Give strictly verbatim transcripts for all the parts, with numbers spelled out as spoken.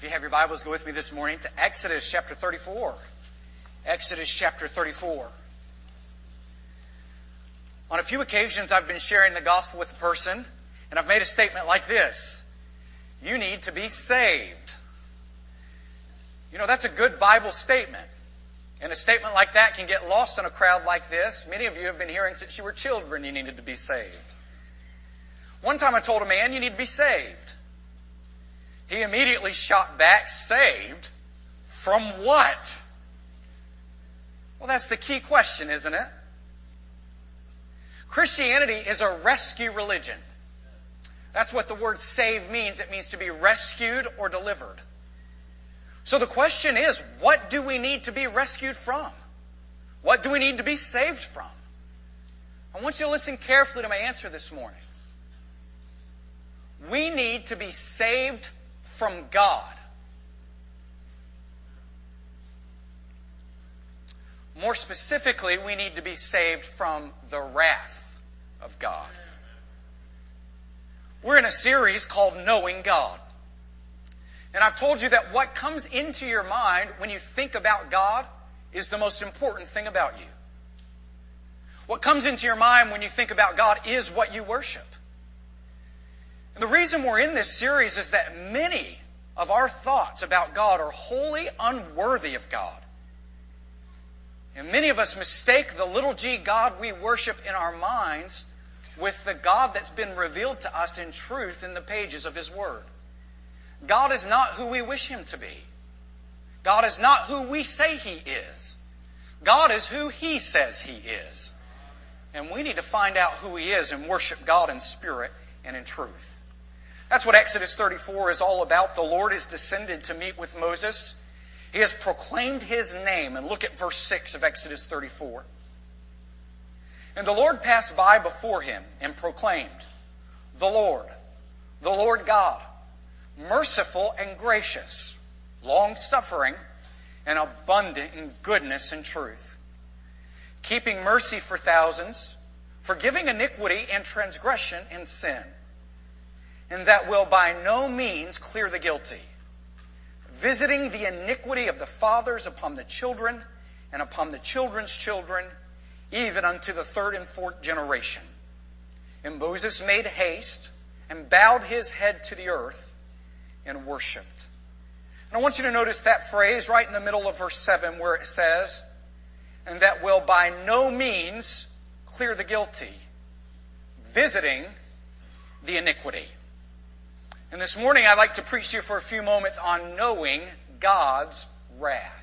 If you have your Bibles, go with me this morning to Exodus chapter thirty-four. Exodus chapter thirty-four. On a few occasions, I've been sharing the gospel with a person, and I've made a statement like this: you need to be saved. You know, that's a good Bible statement. And a statement like that can get lost in a crowd like this. Many of you have been hearing since you were children you needed to be saved. One time I told a man, you need to be saved. He immediately shot back, saved from what? Well, that's the key question, isn't it? Christianity is a rescue religion. That's what the word save means. It means to be rescued or delivered. So the question is, what do we need to be rescued from? What do we need to be saved from? I want you to listen carefully to my answer this morning. We need to be saved from God. More specifically, we need to be saved from the wrath of God. We're in a series called Knowing God. And I've told you that what comes into your mind when you think about God is the most important thing about you. What comes into your mind when you think about God is what you worship. And the reason we're in this series is that many of our thoughts about God are wholly unworthy of God. And many of us mistake the little g God we worship in our minds with the God that's been revealed to us in truth in the pages of His Word. God is not who we wish Him to be. God is not who we say He is. God is who He says He is. And we need to find out who He is and worship God in spirit and in truth. That's what Exodus thirty-four is all about. The Lord is descended to meet with Moses. He has proclaimed His name. And look at verse six of Exodus thirty-four. And the Lord passed by before him and proclaimed, the Lord, the Lord God, merciful and gracious, long-suffering, and abundant in goodness and truth, keeping mercy for thousands, forgiving iniquity and transgression and sin, and that will by no means clear the guilty, visiting the iniquity of the fathers upon the children and upon the children's children, even unto the third and fourth generation. And Moses made haste and bowed his head to the earth and worshipped. And I want you to notice that phrase right in the middle of verse seven where it says, and that will by no means clear the guilty, visiting the iniquity. And this morning I'd like to preach to you for a few moments on knowing God's wrath.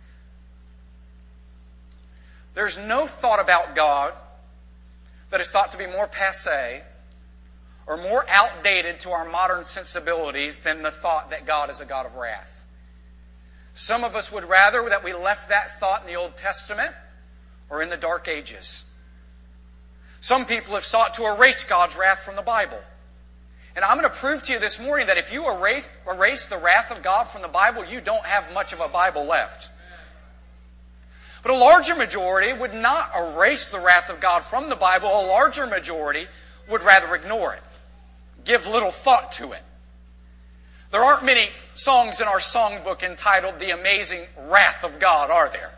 There's no thought about God that is thought to be more passé or more outdated to our modern sensibilities than the thought that God is a God of wrath. Some of us would rather that we left that thought in the Old Testament or in the Dark Ages. Some people have sought to erase God's wrath from the Bible. And I'm going to prove to you this morning that if you erase, erase the wrath of God from the Bible, you don't have much of a Bible left. But a larger majority would not erase the wrath of God from the Bible. A larger majority would rather ignore it, give little thought to it. There aren't many songs in our songbook entitled The Amazing Wrath of God, are there?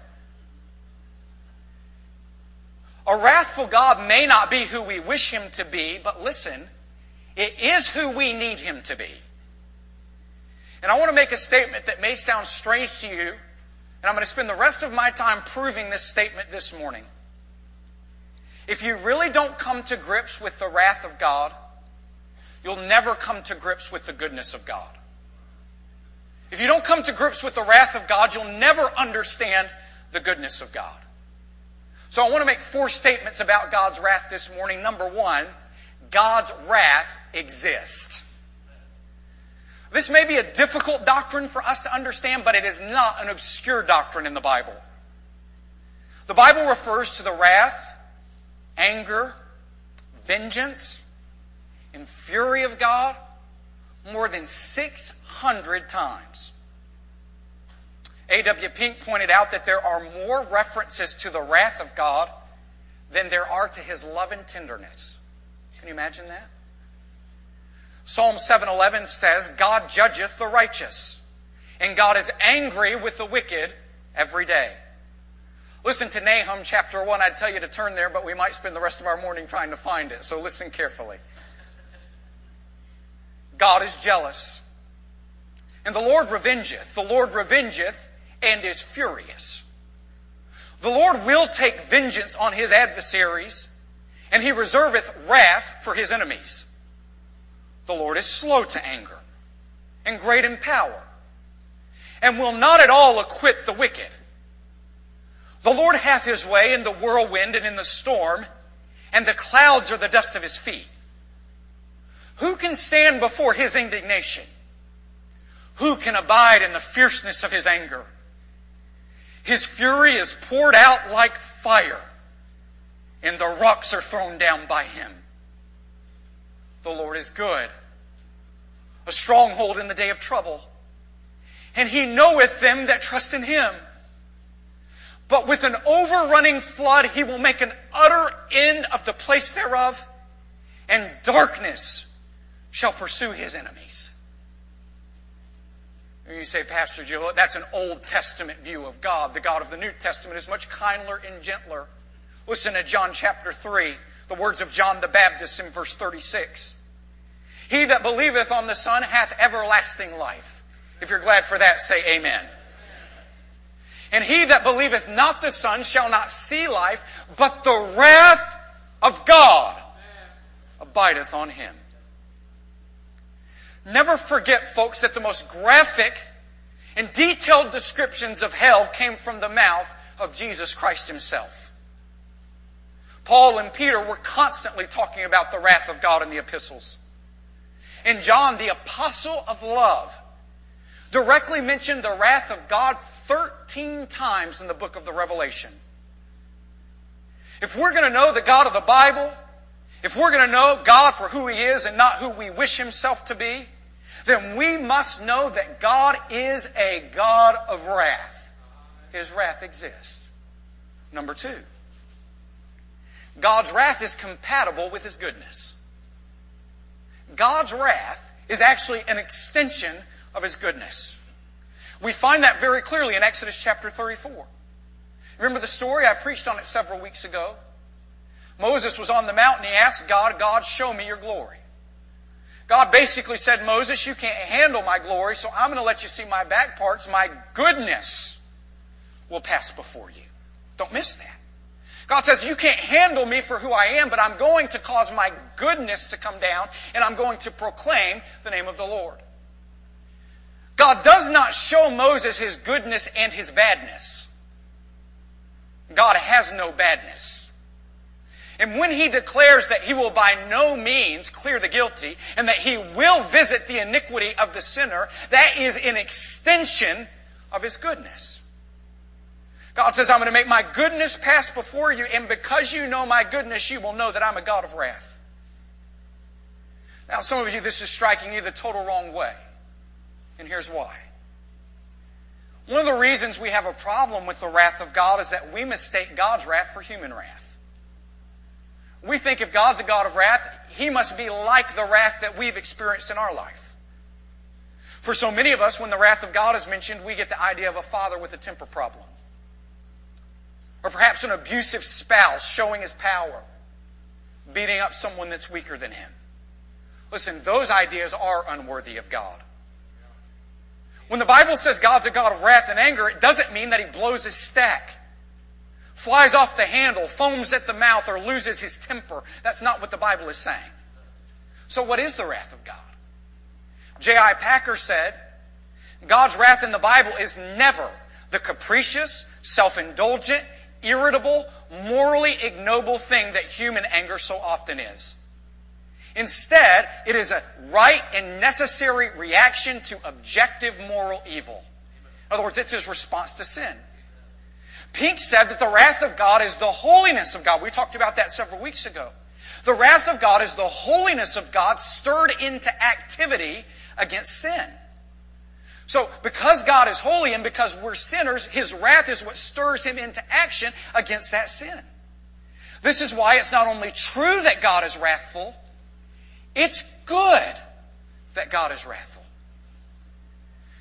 A wrathful God may not be who we wish Him to be, but listen, it is who we need Him to be. And I want to make a statement that may sound strange to you, and I'm going to spend the rest of my time proving this statement this morning. If you really don't come to grips with the wrath of God, you'll never come to grips with the goodness of God. If you don't come to grips with the wrath of God, you'll never understand the goodness of God. So I want to make four statements about God's wrath this morning. Number one, God's wrath exists. This may be a difficult doctrine for us to understand, but it is not an obscure doctrine in the Bible. The Bible refers to the wrath, anger, vengeance, and fury of God more than six hundred times. A W Pink pointed out that there are more references to the wrath of God than there are to His love and tenderness. Can you imagine that? Psalm seven eleven says, God judgeth the righteous. And God is angry with the wicked every day. Listen to Nahum chapter one. I'd tell you to turn there, but we might spend the rest of our morning trying to find it. So listen carefully. God is jealous. And the Lord revengeth. The Lord revengeth and is furious. The Lord will take vengeance on his adversaries, and he reserveth wrath for his enemies. The Lord is slow to anger, and great in power, and will not at all acquit the wicked. The Lord hath his way in the whirlwind and in the storm, and the clouds are the dust of his feet. Who can stand before his indignation? Who can abide in the fierceness of his anger? His fury is poured out like fire, and the rocks are thrown down by him. The Lord is good, a stronghold in the day of trouble, and he knoweth them that trust in him. But with an overrunning flood he will make an utter end of the place thereof, and darkness shall pursue his enemies. And you say, Pastor Joe, that's an Old Testament view of God. The God of the New Testament is much kinder and gentler. Listen to John chapter three, the words of John the Baptist in verse thirty-six. He that believeth on the Son hath everlasting life. If you're glad for that, say amen. And he that believeth not the Son shall not see life, but the wrath of God abideth on him. Never forget, folks, that the most graphic and detailed descriptions of hell came from the mouth of Jesus Christ himself. Paul and Peter were constantly talking about the wrath of God in the epistles. And John, the apostle of love, directly mentioned the wrath of God thirteen times in the book of the Revelation. If we're going to know the God of the Bible, if we're going to know God for who he is and not who we wish himself to be, then we must know that God is a God of wrath. His wrath exists. Number two, God's wrath is compatible with his goodness. God's wrath is actually an extension of his goodness. We find that very clearly in Exodus chapter thirty-four. Remember the story? I preached on it several weeks ago. Moses was on the mountain. He asked God, God, show me your glory. God basically said, Moses, you can't handle my glory, so I'm going to let you see my back parts. My goodness will pass before you. Don't miss that. God says, you can't handle me for who I am, but I'm going to cause my goodness to come down, and I'm going to proclaim the name of the Lord. God does not show Moses his goodness and his badness. God has no badness. And when he declares that he will by no means clear the guilty and that he will visit the iniquity of the sinner, that is an extension of his goodness. God says, I'm going to make my goodness pass before you, and because you know my goodness, you will know that I'm a God of wrath. Now, some of you, this is striking you the total wrong way. And here's why. One of the reasons we have a problem with the wrath of God is that we mistake God's wrath for human wrath. We think if God's a God of wrath, he must be like the wrath that we've experienced in our life. For so many of us, when the wrath of God is mentioned, we get the idea of a father with a temper problem. Or perhaps an abusive spouse showing his power, beating up someone that's weaker than him. Listen, those ideas are unworthy of God. When the Bible says God's a God of wrath and anger, it doesn't mean that he blows his stack, flies off the handle, foams at the mouth, or loses his temper. That's not what the Bible is saying. So what is the wrath of God? J I Packer said, God's wrath in the Bible is never the capricious, self-indulgent, irritable, morally ignoble thing that human anger so often is. Instead, it is a right and necessary reaction to objective moral evil. In other words, it's his response to sin. Pink said that the wrath of God is the holiness of God. We talked about that several weeks ago. The wrath of God is the holiness of God stirred into activity against sin. So, because God is holy and because we're sinners, his wrath is what stirs him into action against that sin. This is why it's not only true that God is wrathful, it's good that God is wrathful.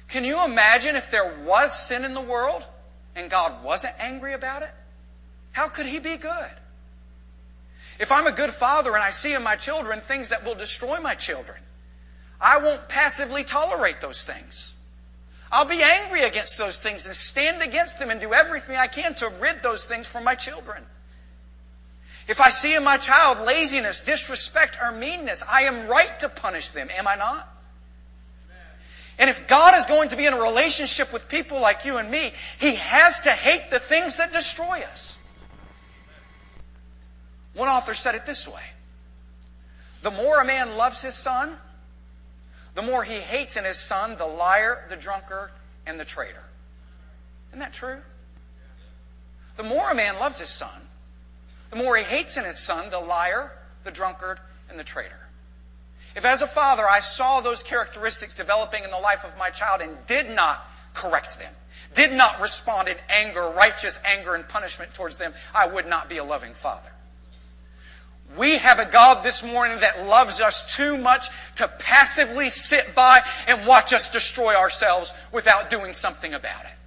Can you imagine if there was sin in the world and God wasn't angry about it? How could He be good? If I'm a good father and I see in my children things that will destroy my children, I won't passively tolerate those things. I'll be angry against those things and stand against them and do everything I can to rid those things from my children. If I see in my child laziness, disrespect, or meanness, I am right to punish them, am I not? And if God is going to be in a relationship with people like you and me, He has to hate the things that destroy us. One author said it this way: the more a man loves his son, the more he hates in his son the liar, the drunkard, and the traitor. Isn't that true? The more a man loves his son, the more he hates in his son the liar, the drunkard, and the traitor. If as a father I saw those characteristics developing in the life of my child and did not correct them, did not respond in anger, righteous anger and punishment towards them, I would not be a loving father. We have a God this morning that loves us too much to passively sit by and watch us destroy ourselves without doing something about it.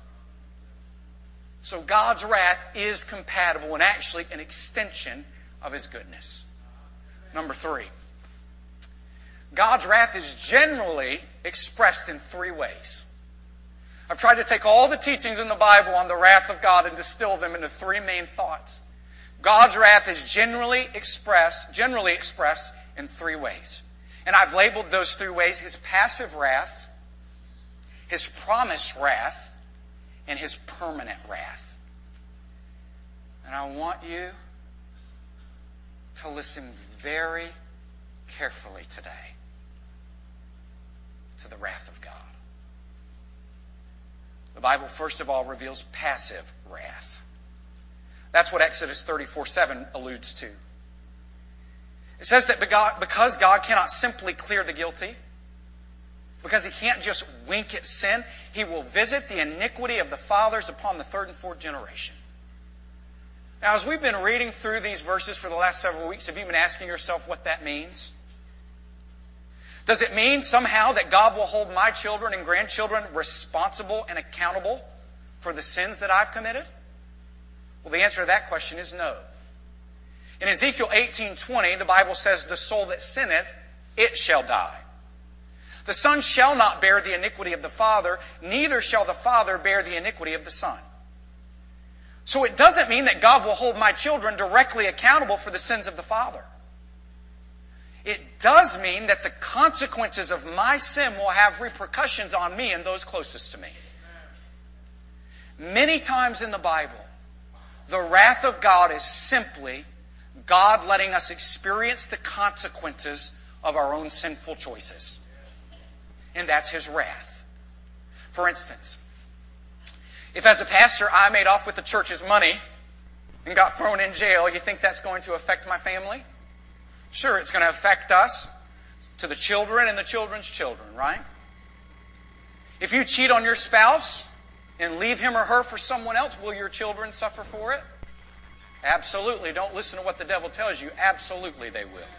So God's wrath is compatible and actually an extension of His goodness. Number three, God's wrath is generally expressed in three ways. I've tried to take all the teachings in the Bible on the wrath of God and distill them into three main thoughts. God's wrath is generally expressed, generally expressed in three ways. And I've labeled those three ways: His passive wrath, His promised wrath, and His permanent wrath. And I want you to listen very carefully today to the wrath of God. The Bible, first of all, reveals passive wrath. That's what Exodus thirty-four seven alludes to. It says that because God cannot simply clear the guilty, because He can't just wink at sin, He will visit the iniquity of the fathers upon the third and fourth generation. Now, as we've been reading through these verses for the last several weeks, have you been asking yourself what that means? Does it mean somehow that God will hold my children and grandchildren responsible and accountable for the sins that I've committed? Well, the answer to that question is no. In Ezekiel eighteen twenty, the Bible says, "The soul that sinneth, it shall die. The son shall not bear the iniquity of the father, neither shall the father bear the iniquity of the son." So it doesn't mean that God will hold my children directly accountable for the sins of the father. It does mean that the consequences of my sin will have repercussions on me and those closest to me. Many times in the Bible, the wrath of God is simply God letting us experience the consequences of our own sinful choices. And that's His wrath. For instance, if as a pastor I made off with the church's money and got thrown in jail, you think that's going to affect my family? Sure, it's going to affect us, to the children and the children's children, right? If you cheat on your spouse and leave him or her for someone else, will your children suffer for it? Absolutely. Don't listen to what the devil tells you. Absolutely they will.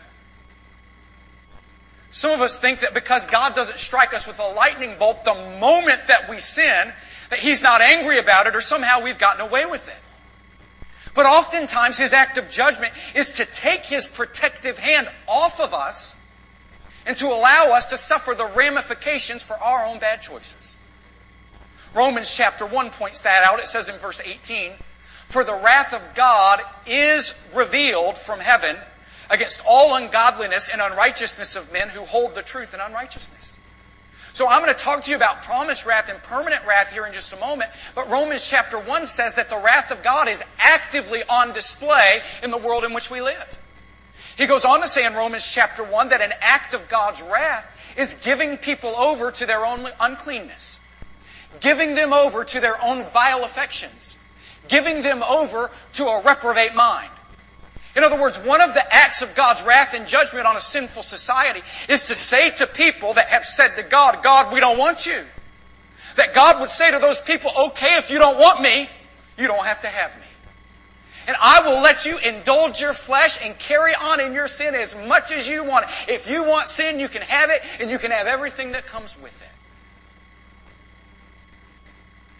Some of us think that because God doesn't strike us with a lightning bolt the moment that we sin, that He's not angry about it or somehow we've gotten away with it. But oftentimes His act of judgment is to take His protective hand off of us and to allow us to suffer the ramifications for our own bad choices. Romans chapter one points that out. It says in verse eighteen, "For the wrath of God is revealed from heaven against all ungodliness and unrighteousness of men who hold the truth in unrighteousness." So I'm going to talk to you about promised wrath and permanent wrath here in just a moment. But Romans chapter one says that the wrath of God is actively on display in the world in which we live. He goes on to say in Romans chapter one that an act of God's wrath is giving people over to their own uncleanness, giving them over to their own vile affections, giving them over to a reprobate mind. In other words, one of the acts of God's wrath and judgment on a sinful society is to say to people that have said to God, "God, we don't want you." That God would say to those people, "Okay, if you don't want me, you don't have to have me. And I will let you indulge your flesh and carry on in your sin as much as you want. If you want sin, you can have it, and you can have everything that comes with it."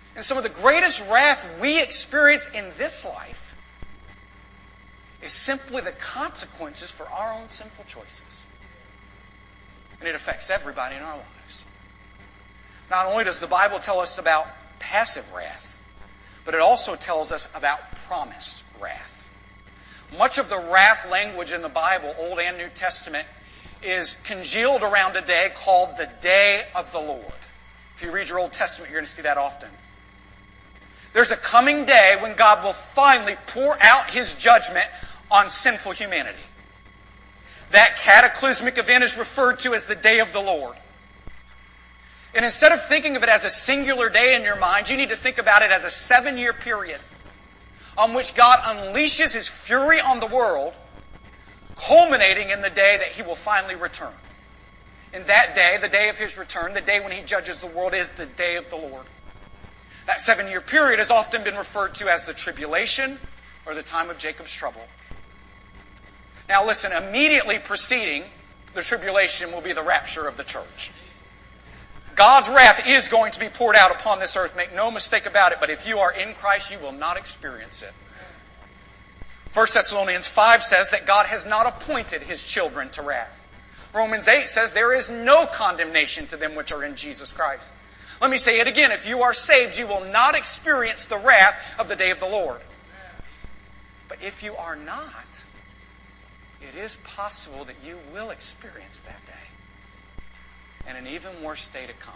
And some of the greatest wrath we experience in this life is simply the consequences for our own sinful choices. And it affects everybody in our lives. Not only does the Bible tell us about passive wrath, but it also tells us about promised wrath. Much of the wrath language in the Bible, Old and New Testament, is congealed around a day called the Day of the Lord. If you read your Old Testament, you're going to see that often. There's a coming day when God will finally pour out His judgment on sinful humanity. That cataclysmic event is referred to as the Day of the Lord. And instead of thinking of it as a singular day in your mind, you need to think about it as a seven-year period on which God unleashes His fury on the world, culminating in the day that He will finally return. And that day, the day of His return, the day when He judges the world, is the Day of the Lord. That seven-year period has often been referred to as the tribulation or the time of Jacob's trouble. Now listen, immediately preceding the tribulation will be the rapture of the church. God's wrath is going to be poured out upon this earth, make no mistake about it, but if you are in Christ, you will not experience it. First Thessalonians five says that God has not appointed His children to wrath. Romans eight says there is no condemnation to them which are in Jesus Christ. Let me say it again. If you are saved, you will not experience the wrath of the day of the Lord. But if you are not, it is possible that you will experience that day. And an even worse day to come.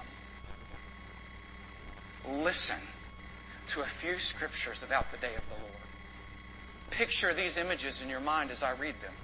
Listen to a few scriptures about the day of the Lord. Picture these images in your mind as I read them.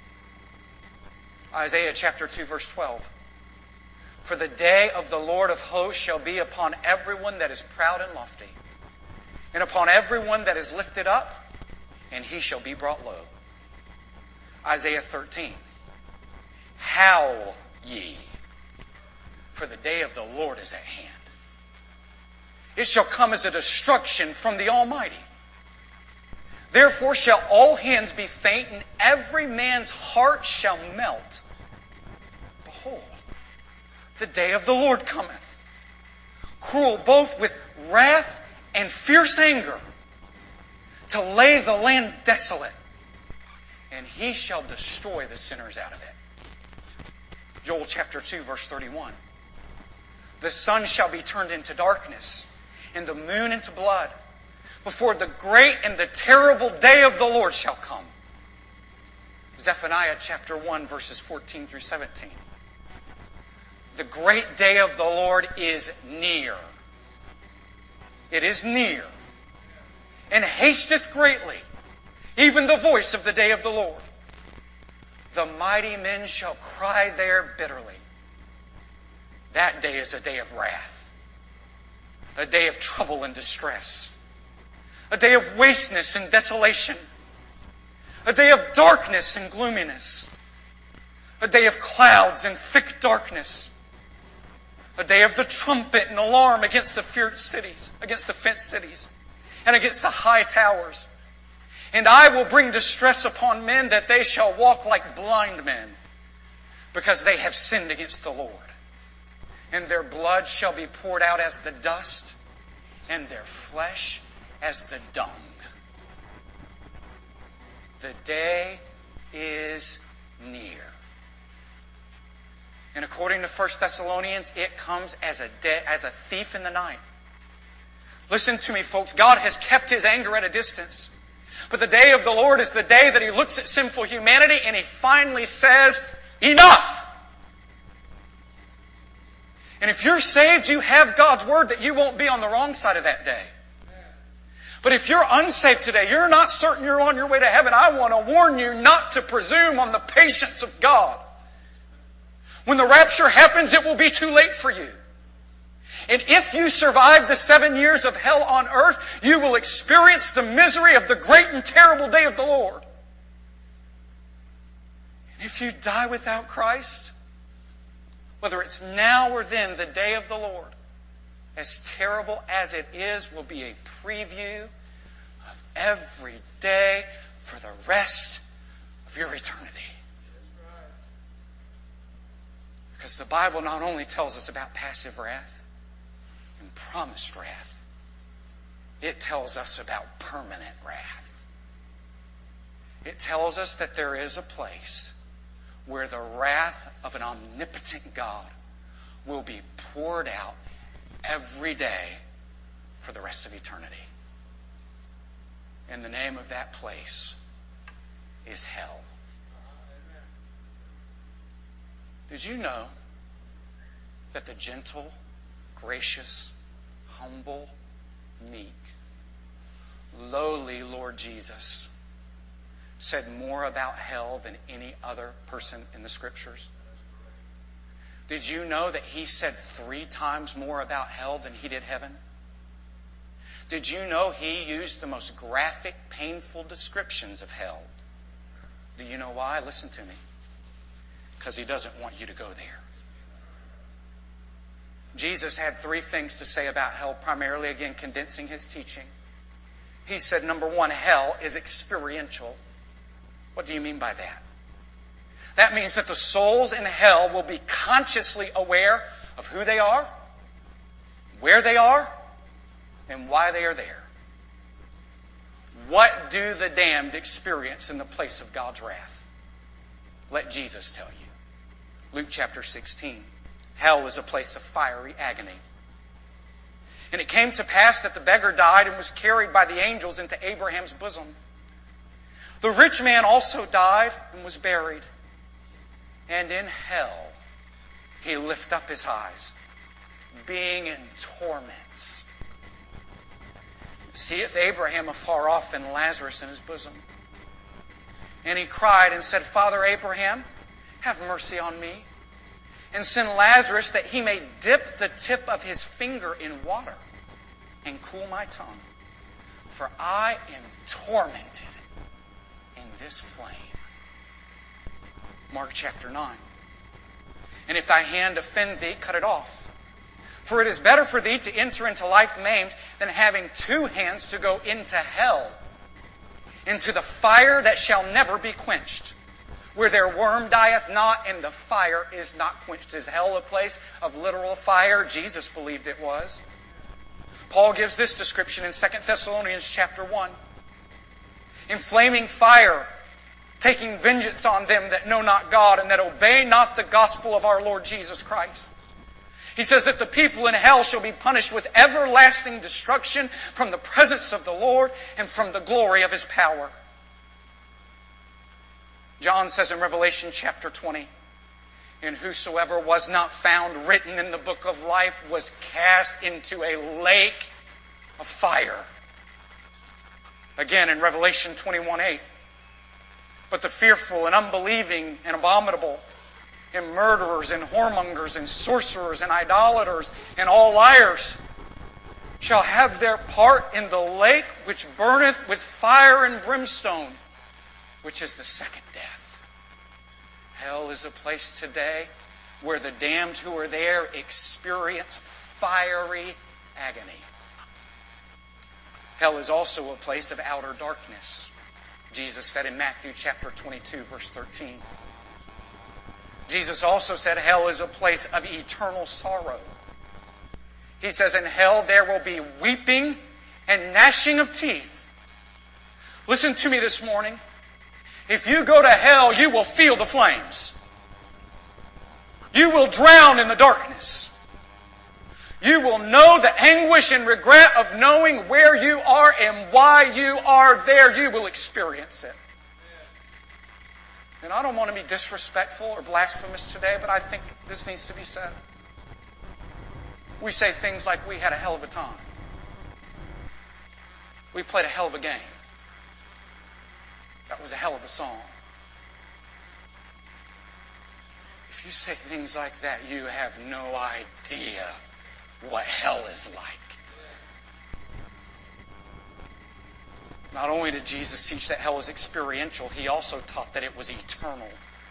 Isaiah chapter two, verse twelve. For the day of the Lord of hosts shall be upon everyone that is proud and lofty, and upon everyone that is lifted up, and he shall be brought low. Isaiah thirteen. Howl ye, for the day of the Lord is at hand. It shall come as a destruction from the Almighty. Therefore shall all hands be faint, and every man's heart shall melt. Behold, the day of the Lord cometh, cruel both with wrath and fierce anger, to lay the land desolate, and He shall destroy the sinners out of it. Joel chapter two, verse thirty-one. The sun shall be turned into darkness, and the moon into blood, before the great and the terrible day of the Lord shall come. Zephaniah chapter one, verses fourteen through seventeen. The great day of the Lord is near. It is near. And hasteth greatly, even the voice of the day of the Lord. The mighty men shall cry there bitterly. That day is a day of wrath. A day of trouble and distress. A day of wasteness and desolation. A day of darkness and gloominess. A day of clouds and thick darkness. A day of the trumpet and alarm against the feared cities, against the fenced cities, and against the high towers. And I will bring distress upon men, that they shall walk like blind men, because they have sinned against the Lord. And their blood shall be poured out as the dust, and their flesh as the dung. The day is near. And according to First Thessalonians, it comes as a de- as a thief in the night. Listen to me, folks. God has kept His anger at a distance. But the day of the Lord is the day that He looks at sinful humanity and He finally says, enough! And if you're saved, you have God's word that you won't be on the wrong side of that day. But if you're unsaved today, you're not certain you're on your way to heaven, I want to warn you not to presume on the patience of God. When the rapture happens, it will be too late for you. And if you survive the seven years of hell on earth, you will experience the misery of the great and terrible day of the Lord. And if you die without Christ, whether it's now or then, the day of the Lord, as terrible as it is, will be a preview of every day for the rest of your eternity. Because the Bible not only tells us about passive wrath and promised wrath, It tells us about permanent wrath. It tells us that there is a place where the wrath of an omnipotent God will be poured out every day for the rest of eternity. And the name of that place is hell. Did you know that the gentle, gracious, humble, meek, lowly Lord Jesus said more about hell than any other person in the Scriptures? Did you know that he said three times more about hell than he did heaven? Did you know he used the most graphic, painful descriptions of hell? Do you know why? Listen to me. Because he doesn't want you to go there. Jesus had three things to say about hell, primarily, again, condensing his teaching. He said, number one, hell is experiential. What do you mean by that? That means that the souls in hell will be consciously aware of who they are, where they are, and why they are there. What do the damned experience in the place of God's wrath? Let Jesus tell you. Luke chapter sixteen. Hell is a place of fiery agony. And it came to pass that the beggar died and was carried by the angels into Abraham's bosom. The rich man also died and was buried. And in hell he lift up his eyes, being in torments. Seeth Abraham afar off and Lazarus in his bosom. And he cried and said, Father Abraham, have mercy on me, and send Lazarus that he may dip the tip of his finger in water and cool my tongue. For I am tormented in this flame. Mark chapter nine. And if thy hand offend thee, cut it off. For it is better for thee to enter into life maimed than having two hands to go into hell, into the fire that shall never be quenched, where their worm dieth not and the fire is not quenched. Is hell a place of literal fire? Jesus believed it was. Paul gives this description in Second Thessalonians chapter one. In flaming fire, taking vengeance on them that know not God and that obey not the gospel of our Lord Jesus Christ. He says that the people in hell shall be punished with everlasting destruction from the presence of the Lord and from the glory of His power. John says in Revelation chapter twenty, and whosoever was not found written in the book of life was cast into a lake of fire. Again in Revelation twenty-one eight, but the fearful and unbelieving and abominable and murderers and whoremongers and sorcerers and idolaters and all liars shall have their part in the lake which burneth with fire and brimstone, which is the second death. Hell is a place today where the damned who are there experience fiery agony. Hell is also a place of outer darkness. Jesus said in Matthew chapter twenty-two, verse thirteen. Jesus also said hell is a place of eternal sorrow. He says in hell there will be weeping and gnashing of teeth. Listen to me this morning. If you go to hell, you will feel the flames. You will drown in the darkness. You will know the anguish and regret of knowing where you are and why you are there. You will experience it. And I don't want to be disrespectful or blasphemous today, but I think this needs to be said. We say things like we had a hell of a time. We played a hell of a game. That was a hell of a song. If you say things like that, you have no idea what hell is like. Not only did Jesus teach that hell is experiential, He also taught that it was eternal.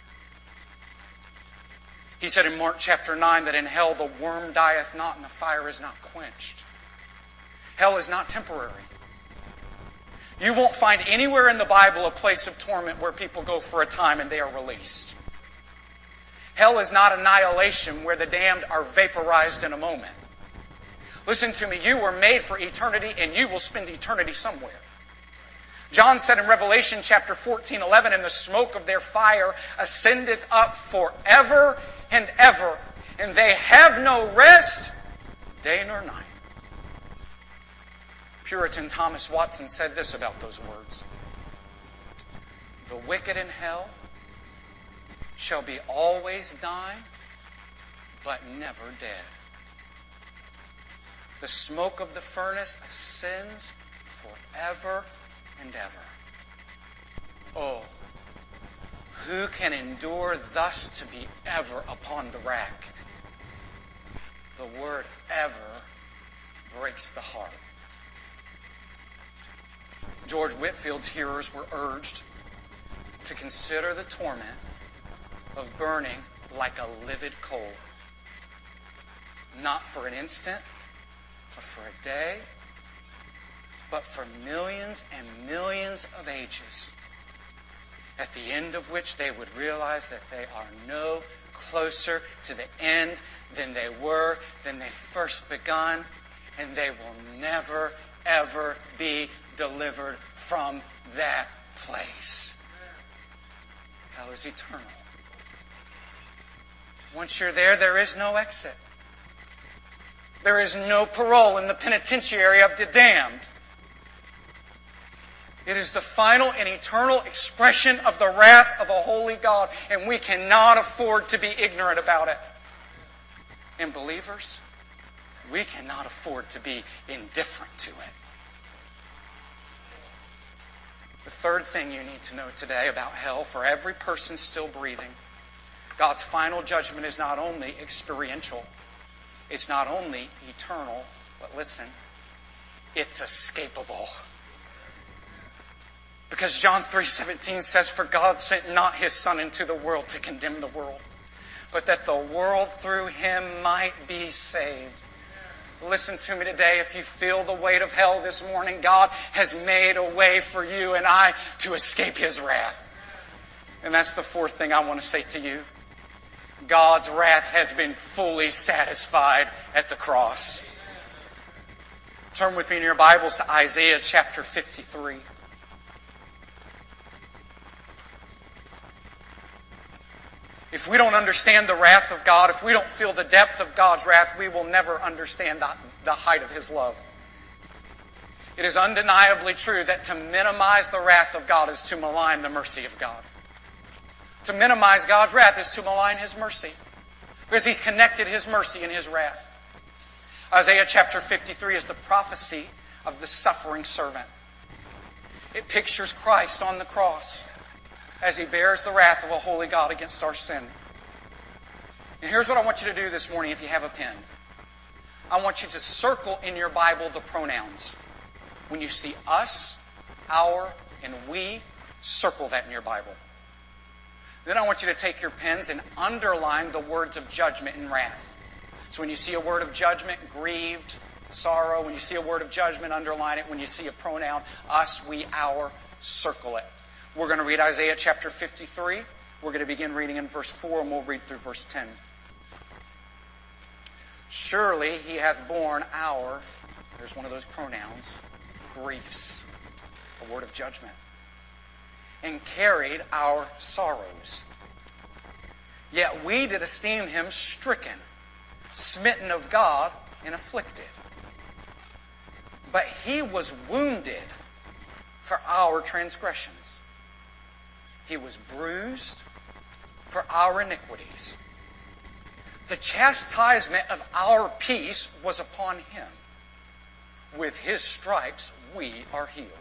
He said in Mark chapter nine that in hell the worm dieth not and the fire is not quenched. Hell is not temporary. You won't find anywhere in the Bible a place of torment where people go for a time and they are released. Hell is not annihilation where the damned are vaporized in a moment. Listen to me, you were made for eternity and you will spend eternity somewhere. John said in Revelation chapter fourteen, eleven, and the smoke of their fire ascendeth up forever and ever, and they have no rest, day nor night. Puritan Thomas Watson said this about those words. The wicked in hell shall be always dying, but never dead. The smoke of the furnace ascends forever and ever. Oh, who can endure thus to be ever upon the rack? The word ever breaks the heart. George Whitfield's hearers were urged to consider the torment of burning like a livid coal. Not for an instant, but for a day, but for millions and millions of ages, at the end of which they would realize that they are no closer to the end than they were, than they first begun, and they will never, ever be delivered from that place. Hell is eternal. Once you're there, there is no exit. There is no parole in the penitentiary of the damned. It is the final and eternal expression of the wrath of a holy God, and we cannot afford to be ignorant about it. And believers, we cannot afford to be indifferent to it. The third thing you need to know today about hell, for every person still breathing, God's final judgment is not only experiential, it's not only eternal, but listen, it's escapable. Because John three seventeen says, for God sent not His Son into the world to condemn the world, but that the world through Him might be saved. Listen to me today. If you feel the weight of hell this morning, God has made a way for you and I to escape His wrath. And that's the fourth thing I want to say to you. God's wrath has been fully satisfied at the cross. Turn with me in your Bibles to Isaiah chapter fifty-three. If we don't understand the wrath of God, if we don't feel the depth of God's wrath, we will never understand the, the height of His love. It is undeniably true that to minimize the wrath of God is to malign the mercy of God. To minimize God's wrath is to malign His mercy, because He's connected His mercy and His wrath. Isaiah chapter fifty-three is the prophecy of the suffering servant. It pictures Christ on the cross as He bears the wrath of a holy God against our sin. And here's what I want you to do this morning if you have a pen. I want you to circle in your Bible the pronouns. When you see us, our, and we, circle that in your Bible. Then I want you to take your pens and underline the words of judgment and wrath. So when you see a word of judgment, grieved, sorrow. When you see a word of judgment, underline it. When you see a pronoun, us, we, our, circle it. We're going to read Isaiah chapter fifty-three. We're going to begin reading in verse four, and we'll read through verse ten. Surely He hath borne our, there's one of those pronouns, griefs, a word of judgment, and carried our sorrows. Yet we did esteem Him stricken, smitten of God, and afflicted. But He was wounded for our transgressions. He was bruised for our iniquities. The chastisement of our peace was upon Him. With His stripes we are healed.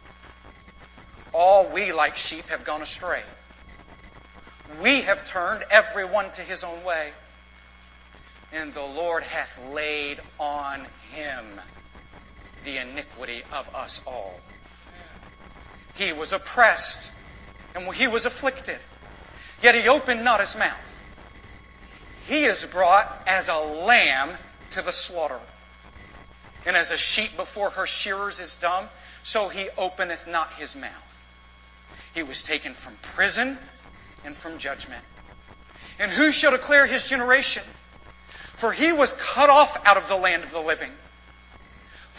All we like sheep have gone astray. We have turned every one to his own way. And the Lord hath laid on Him the iniquity of us all. He was oppressed, and He was afflicted, yet He opened not His mouth. He is brought as a lamb to the slaughter. And as a sheep before her shearers is dumb, so He openeth not His mouth. He was taken from prison and from judgment. And who shall declare His generation? For He was cut off out of the land of the living.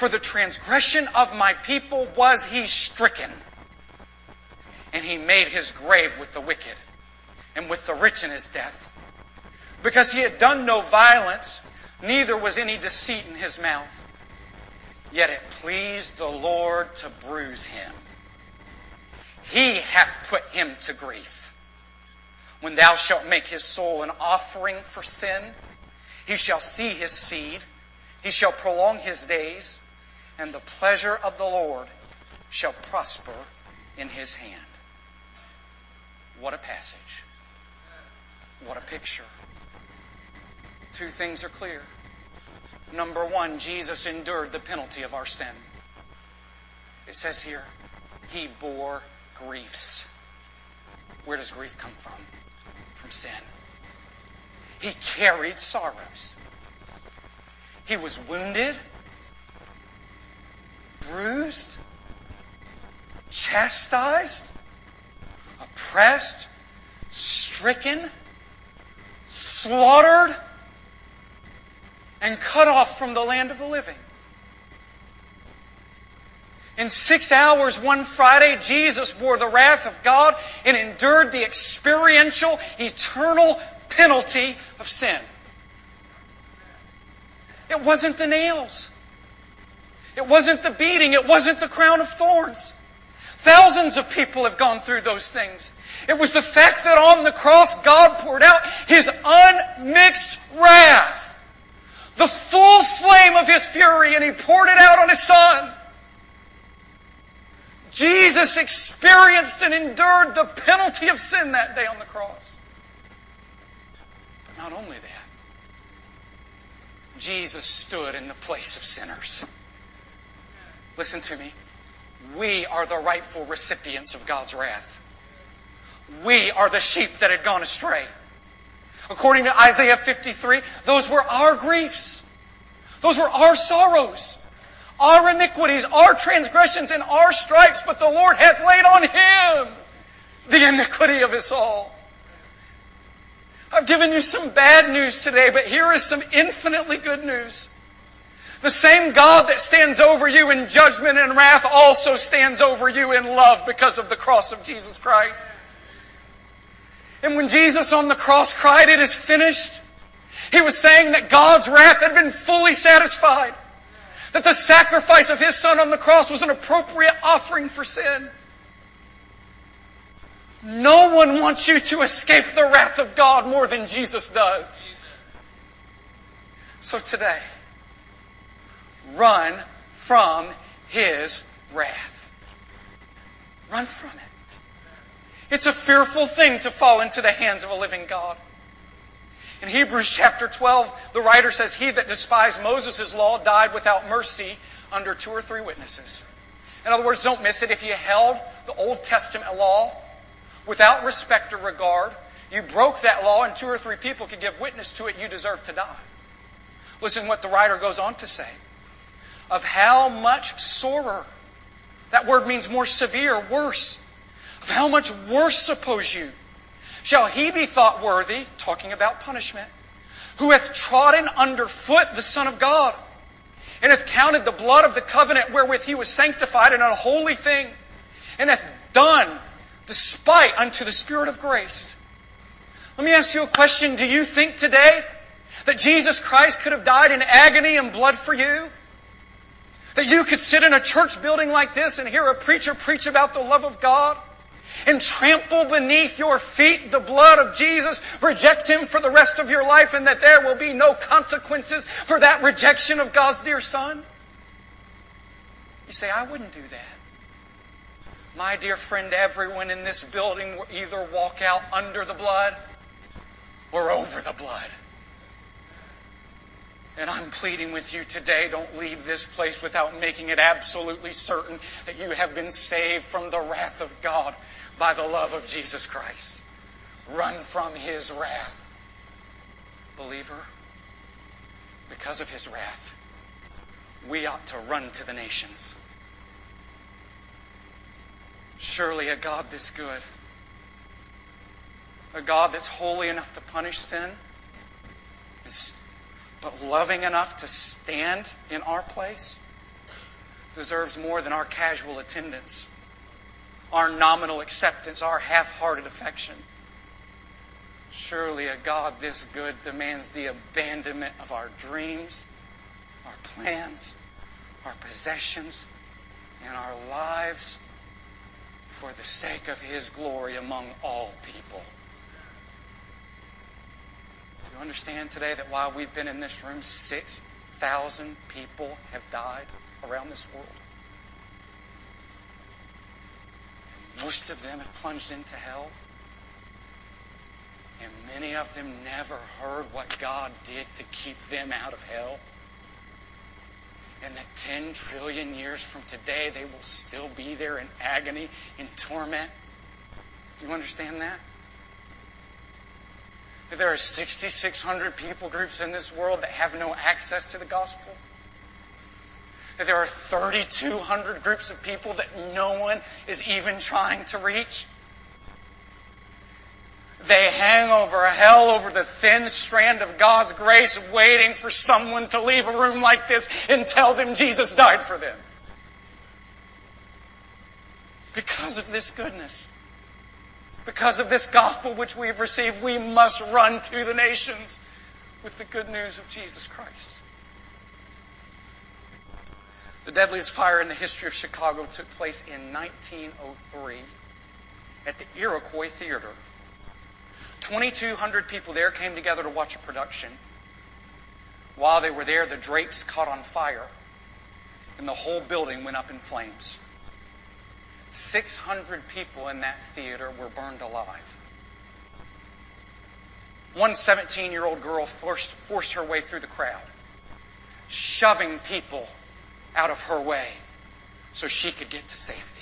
For the transgression of my people was he stricken. And he made his grave with the wicked, and with the rich in his death. Because he had done no violence, neither was any deceit in his mouth. Yet it pleased the Lord to bruise him. He hath put him to grief. When thou shalt make his soul an offering for sin, he shall see his seed, he shall prolong his days, and the pleasure of the Lord shall prosper in his hand. What a passage. What a picture. Two things are clear. Number one, Jesus endured the penalty of our sin. It says here, he bore griefs. Where does grief come from? From sin. He carried sorrows. He was wounded, bruised, chastised, oppressed, stricken, slaughtered, and cut off from the land of the living. In six hours one Friday, Jesus bore the wrath of God and endured the experiential, eternal penalty of sin. It wasn't the nails. It wasn't the beating. It wasn't the crown of thorns. Thousands of people have gone through those things. It was the fact that on the cross God poured out His unmixed wrath. The full flame of His fury, and He poured it out on His Son. Jesus experienced and endured the penalty of sin that day on the cross. But not only that, Jesus stood in the place of sinners. Listen to me. We are the rightful recipients of God's wrath. We are the sheep that had gone astray. According to Isaiah fifty-three, those were our griefs. Those were our sorrows, our iniquities, our transgressions, and our stripes. But the Lord hath laid on Him the iniquity of us all. I've given you some bad news today, but here is some infinitely good news. The same God that stands over you in judgment and wrath also stands over you in love because of the cross of Jesus Christ. And when Jesus on the cross cried, "It is finished," He was saying that God's wrath had been fully satisfied. That the sacrifice of His Son on the cross was an appropriate offering for sin. No one wants you to escape the wrath of God more than Jesus does. So today, run from His wrath. Run from it. It's a fearful thing to fall into the hands of a living God. In Hebrews chapter twelve, the writer says, "He that despised Moses' law died without mercy under two or three witnesses." In other words, don't miss it. If you held the Old Testament law without respect or regard, you broke that law and two or three people could give witness to it, you deserve to die. Listen what the writer goes on to say. Of how much sorer, that word means more severe, worse. Of how much worse, suppose you, shall he be thought worthy, talking about punishment, who hath trodden under foot the Son of God, and hath counted the blood of the covenant wherewith He was sanctified an unholy thing, and hath done despite unto the Spirit of grace. Let me ask you a question. Do you think today that Jesus Christ could have died in agony and blood for you? That you could sit in a church building like this and hear a preacher preach about the love of God and trample beneath your feet the blood of Jesus, reject Him for the rest of your life, and that there will be no consequences for that rejection of God's dear Son? You say, I wouldn't do that. My dear friend, everyone in this building will either walk out under the blood or over the blood. And I'm pleading with you today, don't leave this place without making it absolutely certain that you have been saved from the wrath of God by the love of Jesus Christ. Run from His wrath. Believer, because of His wrath, we ought to run to the nations. Surely a God this good, a God that's holy enough to punish sin, is but loving enough to stand in our place, deserves more than our casual attendance, our nominal acceptance, our half-hearted affection. Surely a God this good demands the abandonment of our dreams, our plans, our possessions, and our lives for the sake of His glory among all people. Do you understand today that while we've been in this room, six thousand people have died around this world? And most of them have plunged into hell. And many of them never heard what God did to keep them out of hell. And that ten trillion years from today, they will still be there in agony, in torment. Do you understand that? That there are six thousand six hundred people groups in this world that have no access to the gospel. That there are three thousand two hundred groups of people that no one is even trying to reach. They hang over hell over the thin strand of God's grace, waiting for someone to leave a room like this and tell them Jesus died for them. Because of this goodness, because of this gospel which we have received, we must run to the nations with the good news of Jesus Christ. The deadliest fire in the history of Chicago took place in nineteen oh three at the Iroquois Theater. twenty-two hundred people there came together to watch a production. While they were there, the drapes caught on fire, and the whole building went up in flames. six hundred people in that theater were burned alive. One seventeen-year-old girl forced, forced her way through the crowd, shoving people out of her way so she could get to safety.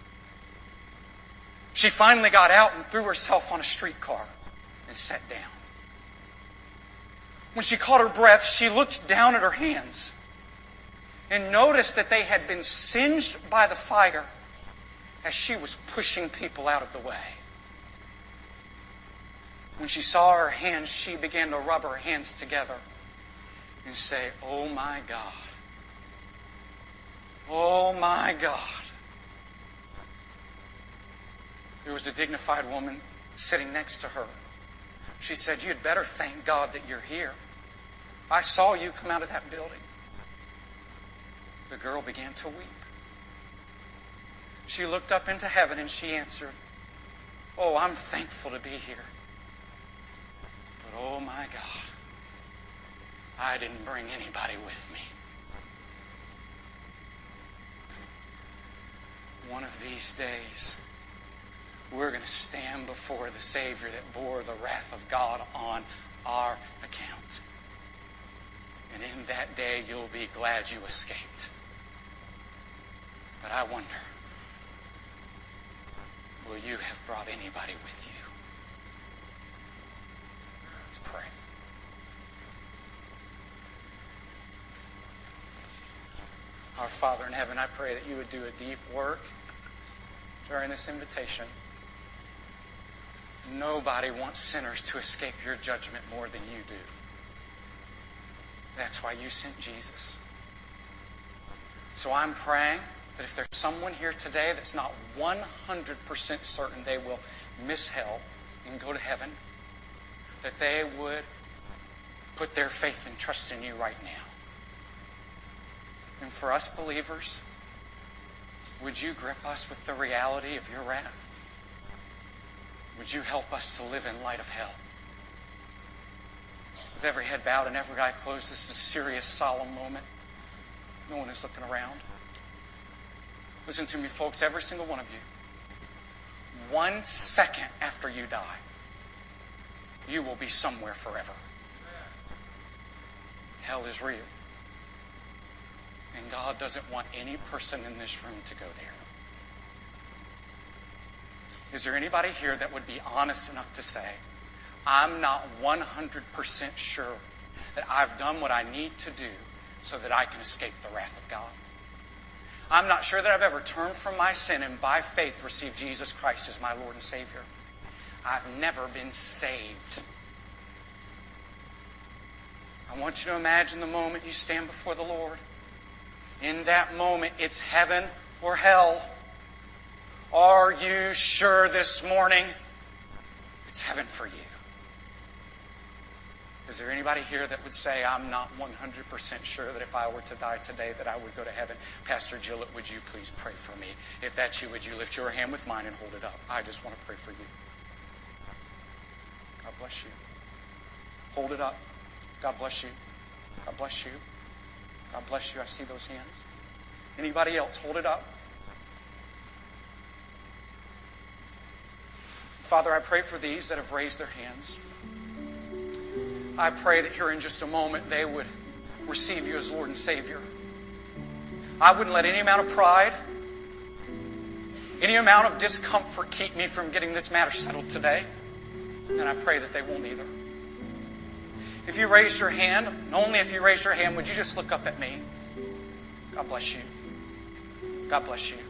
She finally got out and threw herself on a streetcar and sat down. When she caught her breath, she looked down at her hands and noticed that they had been singed by the fire as she was pushing people out of the way. When she saw her hands, she began to rub her hands together and say, "Oh my God. Oh my God." There was a dignified woman sitting next to her. She said, "You'd better thank God that you're here. I saw you come out of that building." The girl began to weep. She looked up into heaven and she answered, "Oh, I'm thankful to be here. But oh my God, I didn't bring anybody with me." One of these days, we're going to stand before the Savior that bore the wrath of God on our account. And in that day, you'll be glad you escaped. But I wonder, will you have brought anybody with you? Let's pray. Our Father in heaven, I pray that you would do a deep work during this invitation. Nobody wants sinners to escape your judgment more than you do. That's why you sent Jesus. So I'm praying that if there's someone here today that's not one hundred percent certain they will miss hell and go to heaven, that they would put their faith and trust in you right now. And for us believers, would you grip us with the reality of your wrath? Would you help us to live in light of hell? With every head bowed and every eye closed, this is a serious, solemn moment. No one is looking around. Listen to me, folks, every single one of you. One second after you die, you will be somewhere forever. Hell is real. And God doesn't want any person in this room to go there. Is there anybody here that would be honest enough to say, I'm not one hundred percent sure that I've done what I need to do so that I can escape the wrath of God? I'm not sure that I've ever turned from my sin and by faith received Jesus Christ as my Lord and Savior. I've never been saved. I want you to imagine the moment you stand before the Lord. In that moment, it's heaven or hell. Are you sure this morning it's heaven for you? Is there anybody here that would say, I'm not one hundred percent sure that if I were to die today that I would go to heaven? Pastor Gillett, would you please pray for me? If that's you, would you lift your hand with mine and hold it up? I just want to pray for you. God bless you. Hold it up. God bless you. God bless you. God bless you. I see those hands. Anybody else? Hold it up. Father, I pray for these that have raised their hands. I pray that here in just a moment they would receive you as Lord and Savior. I wouldn't let any amount of pride, any amount of discomfort keep me from getting this matter settled today. And I pray that they won't either. If you raised your hand, and only if you raised your hand, would you just look up at me? God bless you. God bless you.